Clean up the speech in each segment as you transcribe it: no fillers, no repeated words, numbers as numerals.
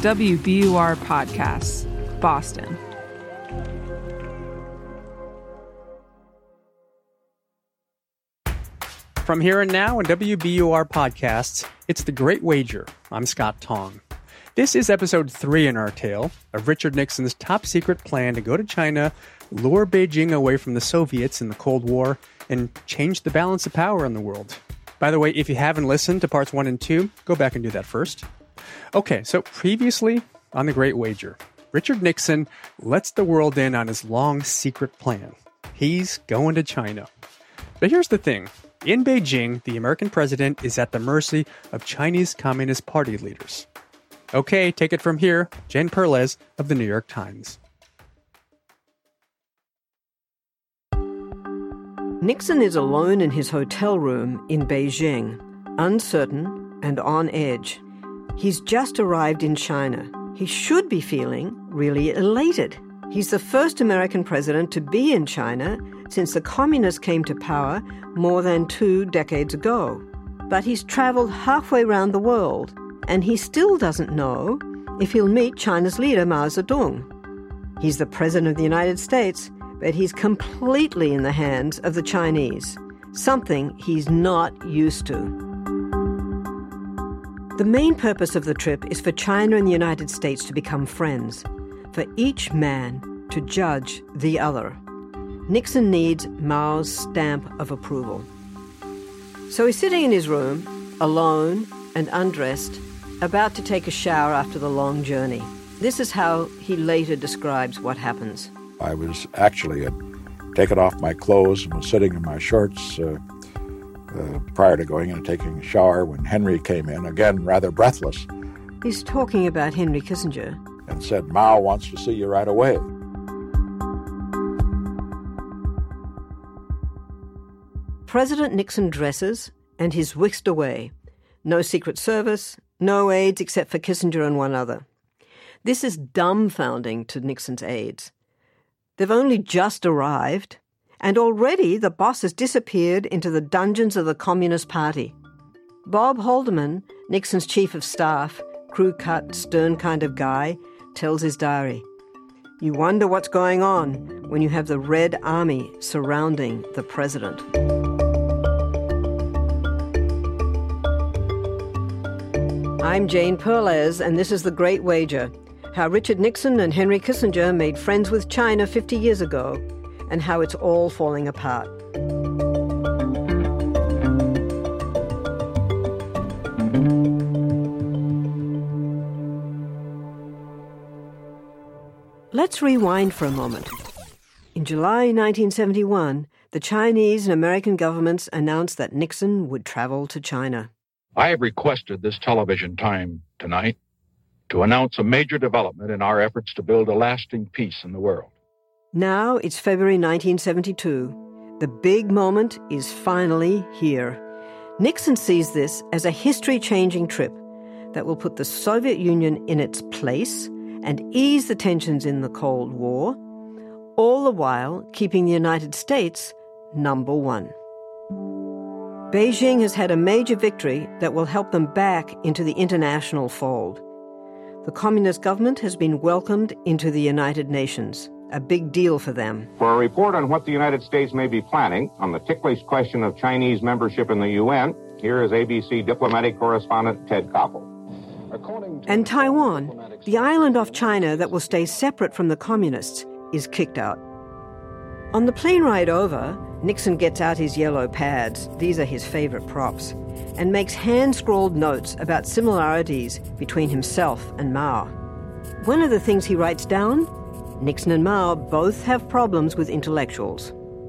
WBUR Podcasts, Boston. From Here and Now and WBUR Podcasts, it's The Great Wager. I'm Scott Tong. This is episode 3 in our tale of Richard Nixon's top-secret plan to go to China, lure Beijing away from the Soviets in the Cold War, and change the balance of power in the world. By the way, if you haven't listened to parts 1 and 2, go back and do that first. Okay, so previously on The Great Wager, Richard Nixon lets the world in on his long secret plan. He's going to China. But here's the thing. In Beijing, the American president is at the mercy of Chinese Communist Party leaders. Okay, take it from here. Jane Perlez of the New York Times. Nixon is alone in his hotel room in Beijing, uncertain and on edge. He's just arrived in China. He should be feeling really elated. He's the first American president to be in China since the communists came to power more than 2 decades ago. But he's traveled halfway around the world, and he still doesn't know if he'll meet China's leader, Mao Zedong. He's the president of the United States, but he's completely in the hands of the Chinese, something he's not used to. The main purpose of the trip is for China and the United States to become friends, for each man to judge the other. Nixon needs Mao's stamp of approval. So he's sitting in his room, alone and undressed, about to take a shower after the long journey. This is how he later describes what happens. I was actually had taken off my clothes and was sitting in my shorts prior to going in and taking a shower when Henry came in, again rather breathless. He's talking about Henry Kissinger. And said, Mao wants to see you right away. President Nixon dresses and he's whisked away. No Secret Service, no aides except for Kissinger and one other. This is dumbfounding to Nixon's aides. They've only just arrived, and already the boss has disappeared into the dungeons of the Communist Party. Bob Haldeman, Nixon's chief of staff, crew-cut, stern kind of guy, tells his diary, "You wonder what's going on when you have the Red Army surrounding the president." I'm Jane Perlez, and this is The Great Wager, how Richard Nixon and Henry Kissinger made friends with China 50 years ago, and how it's all falling apart. Let's rewind for a moment. In July 1971, the Chinese and American governments announced that Nixon would travel to China. I have requested this television time tonight to announce a major development in our efforts to build a lasting peace in the world. Now it's February 1972. The big moment is finally here. Nixon sees this as a history-changing trip that will put the Soviet Union in its place and ease the tensions in the Cold War, all the while keeping the United States number one. Beijing has had a major victory that will help them back into the international fold. The communist government has been welcomed into the United Nations, a big deal for them. For a report on what the United States may be planning on the ticklish question of Chinese membership in the UN, here is ABC diplomatic correspondent Ted Koppel. And Taiwan, the island off China that will stay separate from the communists, is kicked out. On the plane ride over, Nixon gets out his yellow pads, these are his favorite props, and makes hand-scrawled notes about similarities between himself and Mao. One of the things he writes down, Nixon and Mao both have problems with intellectuals.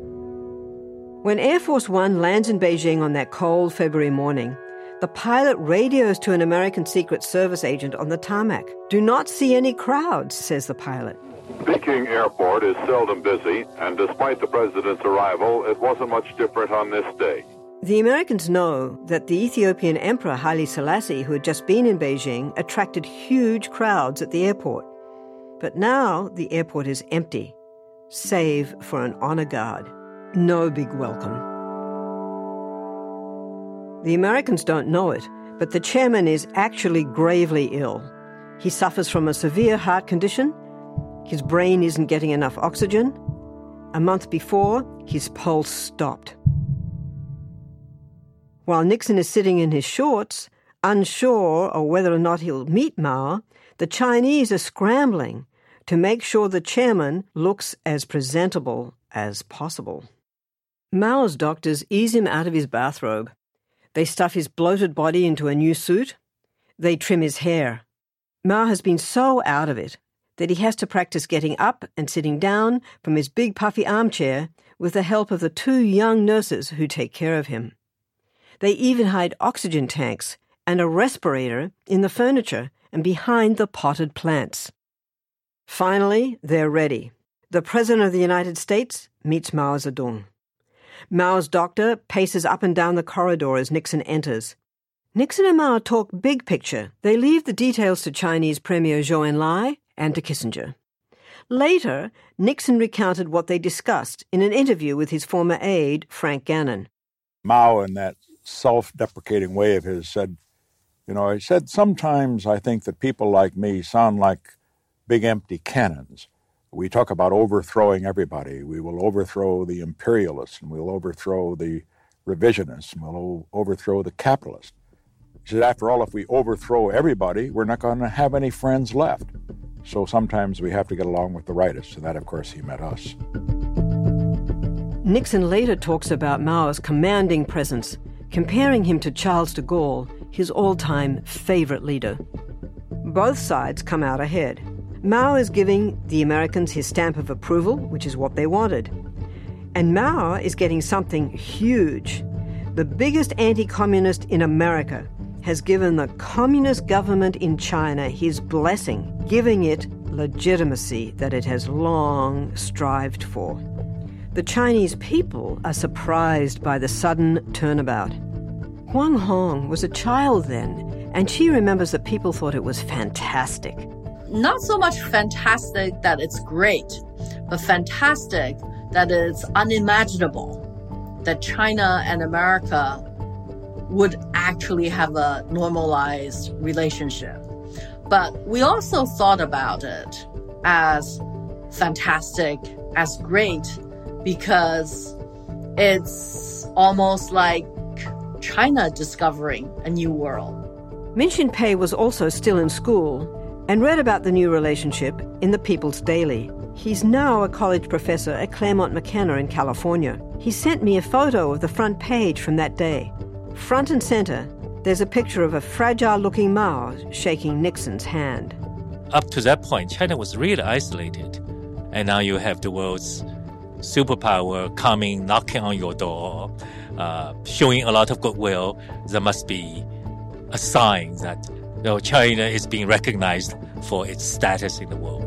When Air Force One lands in Beijing on that cold February morning, the pilot radios to an American Secret Service agent on the tarmac. "Do not see any crowds," says the pilot. Peking Airport is seldom busy, and despite the president's arrival, it wasn't much different on this day. The Americans know that the Ethiopian Emperor Haile Selassie, who had just been in Beijing, attracted huge crowds at the airport. But now the airport is empty, save for an honor guard. No big welcome. The Americans don't know it, but the chairman is actually gravely ill. He suffers from a severe heart condition. His brain isn't getting enough oxygen. A month before, his pulse stopped. While Nixon is sitting in his shorts, unsure of whether or not he'll meet Mao, the Chinese are scrambling to make sure the chairman looks as presentable as possible. Mao's doctors ease him out of his bathrobe. They stuff his bloated body into a new suit. They trim his hair. Mao has been so out of it that he has to practice getting up and sitting down from his big puffy armchair with the help of the 2 young nurses who take care of him. They even hide oxygen tanks and a respirator in the furniture and behind the potted plants. Finally, they're ready. The President of the United States meets Mao Zedong. Mao's doctor paces up and down the corridor as Nixon enters. Nixon and Mao talk big picture. They leave the details to Chinese Premier Zhou Enlai and to Kissinger. Later, Nixon recounted what they discussed in an interview with his former aide, Frank Gannon. Mao, in that self-deprecating way of his, said, he said, sometimes I think that people like me sound like big empty cannons. We talk about overthrowing everybody. We will overthrow the imperialists, and we'll overthrow the revisionists, and we'll overthrow the capitalists. He said, after all, if we overthrow everybody, we're not going to have any friends left. So sometimes we have to get along with the rightists, and that, of course, he meant us. Nixon later talks about Mao's commanding presence, comparing him to Charles de Gaulle, his all-time favorite leader. Both sides come out ahead. Mao is giving the Americans his stamp of approval, which is what they wanted. And Mao is getting something huge. The biggest anti-communist in America has given the communist government in China his blessing, giving it legitimacy that it has long strived for. The Chinese people are surprised by the sudden turnabout. Huang Hong was a child then, and she remembers that people thought it was fantastic. Not so much fantastic that it's great, but fantastic that it's unimaginable that China and America would actually have a normalized relationship. But we also thought about it as fantastic, as great, because it's almost like China discovering a new world. Min Shin-pei was also still in school and read about the new relationship in the People's Daily. He's now a college professor at Claremont McKenna in California. He sent me a photo of the front page from that day. Front and center, there's a picture of a fragile-looking Mao shaking Nixon's hand. Up to that point, China was really isolated. And now you have the world's superpower coming, knocking on your door, showing a lot of goodwill. There must be a sign that China is being recognized for its status in the world.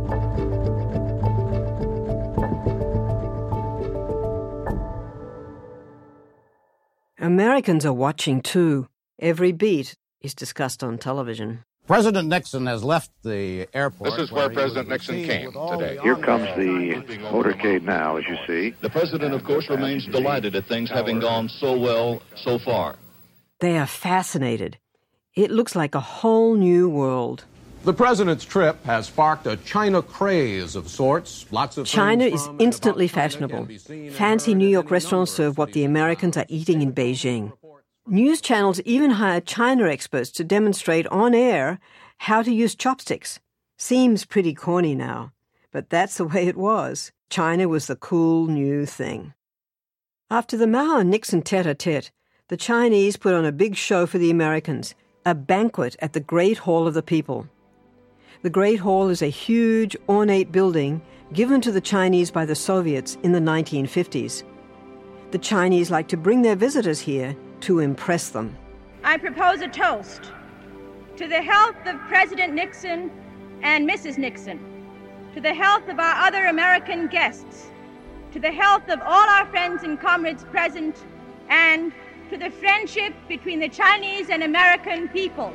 Americans are watching too. Every beat is discussed on television. President Nixon has left the airport. This is where President Nixon came today. Here comes the motorcade now, as you see. The president, of course, remains delighted at things having gone so well so far. They are fascinated. It looks like a whole new world. The president's trip has sparked a China craze of sorts. Lots of China is instantly fashionable. Fancy New York restaurants serve what the Americans are eating in Beijing. News channels even hire China experts to demonstrate on air how to use chopsticks. Seems pretty corny now, but that's the way it was. China was the cool new thing. After the Mao and Nixon tete-a-tete, the Chinese put on a big show for the Americans, a banquet at the Great Hall of the People. The Great Hall is a huge, ornate building given to the Chinese by the Soviets in the 1950s. The Chinese like to bring their visitors here to impress them. I propose a toast to the health of President Nixon and Mrs. Nixon, to the health of our other American guests, to the health of all our friends and comrades present, and to the friendship between the Chinese and American people.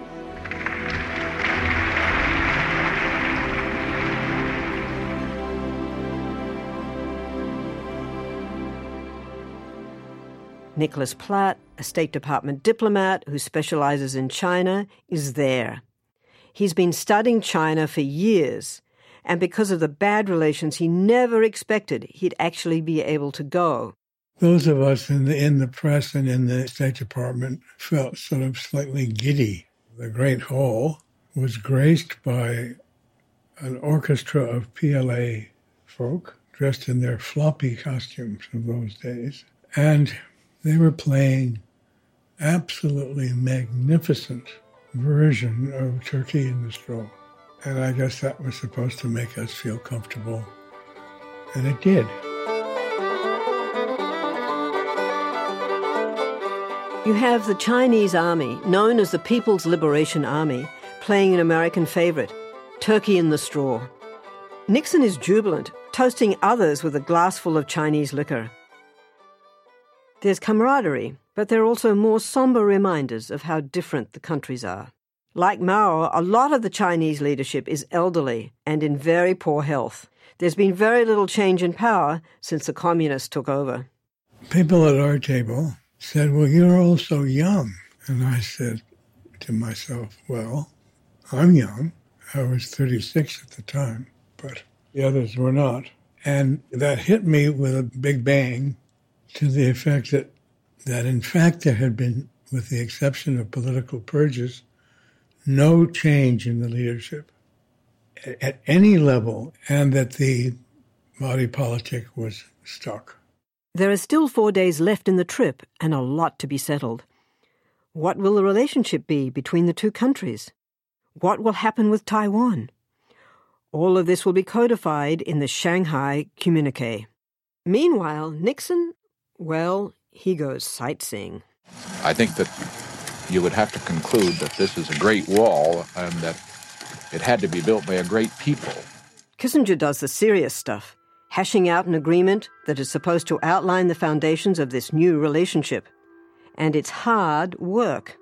Nicholas Platt, a State Department diplomat who specializes in China, is there. He's been studying China for years, and because of the bad relations, he never expected he'd actually be able to go. Those of us in the press and in the State Department felt sort of slightly giddy. The Great Hall was graced by an orchestra of PLA folk dressed in their floppy costumes of those days. And they were playing absolutely magnificent version of Turkey in the Straw. And I guess that was supposed to make us feel comfortable. And it did. You have the Chinese army, known as the People's Liberation Army, playing an American favorite, Turkey in the Straw. Nixon is jubilant, toasting others with a glassful of Chinese liquor. There's camaraderie, but there are also more somber reminders of how different the countries are. Like Mao, a lot of the Chinese leadership is elderly and in very poor health. There's been very little change in power since the communists took over. People at our table said, well, you're all so young. And I said to myself, well, I'm young. I was 36 at the time, but the others were not. And that hit me with a big bang to the effect that in fact there had been, with the exception of political purges, no change in the leadership at any level, and that the body politic was stuck. There are still 4 days left in the trip and a lot to be settled. What will the relationship be between the two countries? What will happen with Taiwan? All of this will be codified in the Shanghai Communique. Meanwhile, Nixon, well, he goes sightseeing. I think that you would have to conclude that this is a great wall and that it had to be built by a great people. Kissinger does the serious stuff, hashing out an agreement that is supposed to outline the foundations of this new relationship. And it's hard work.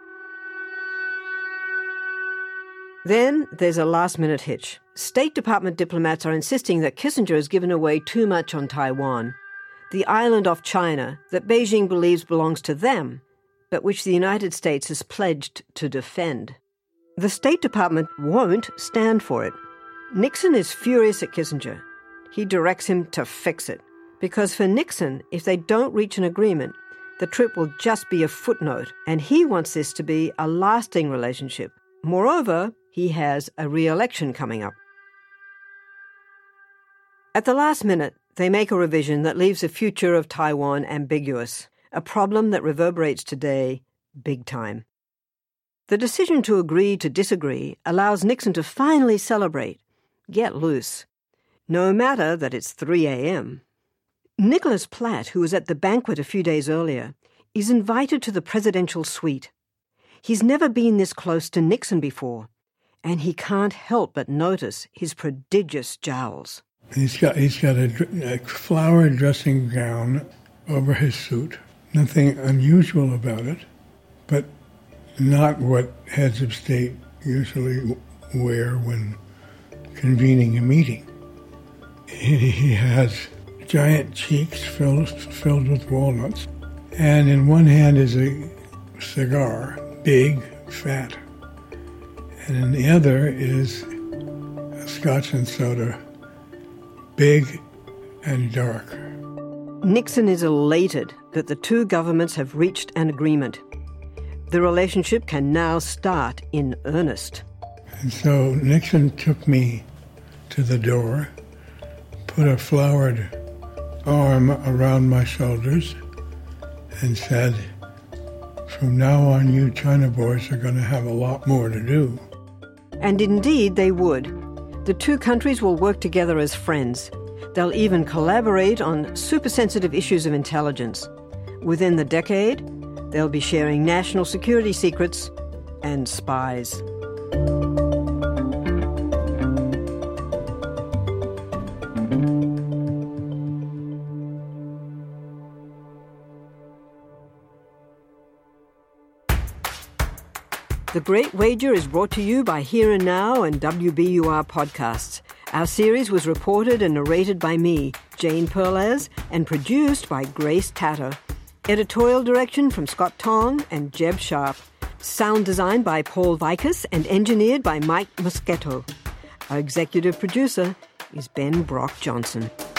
Then there's a last-minute hitch. State Department diplomats are insisting that Kissinger has given away too much on Taiwan, the island off China that Beijing believes belongs to them, but which the United States has pledged to defend. The State Department won't stand for it. Nixon is furious at Kissinger. He directs him to fix it, because for Nixon, if they don't reach an agreement, the trip will just be a footnote, and he wants this to be a lasting relationship. Moreover, he has a re-election coming up. At the last minute, they make a revision that leaves the future of Taiwan ambiguous, a problem that reverberates today big time. The decision to agree to disagree allows Nixon to finally celebrate, get loose, no matter that it's 3 a.m. Nicholas Platt, who was at the banquet a few days earlier, is invited to the presidential suite. He's never been this close to Nixon before, and he can't help but notice his prodigious jowls. He's got a flowered dressing gown over his suit. Nothing unusual about it, but not what heads of state usually wear when convening a meeting. He has giant cheeks filled with walnuts, and in one hand is a cigar, big, fat, and in the other is a scotch and soda, big and dark. Nixon is elated that the two governments have reached an agreement. The relationship can now start in earnest. And so Nixon took me to the door, put a flowered arm around my shoulders, and said, "From now on, you China boys are going to have a lot more to do." And indeed they would. The two countries will work together as friends. They'll even collaborate on super-sensitive issues of intelligence. Within the decade, they'll be sharing national security secrets and spies. The Great Wager is brought to you by Here and Now and WBUR Podcasts. Our series was reported and narrated by me, Jane Perlez, and produced by Grace Tatter. Editorial direction from Scott Tong and Jeb Sharp. Sound designed by Paul Vikas and engineered by Mike Moschetto. Our executive producer is Ben Brock Johnson.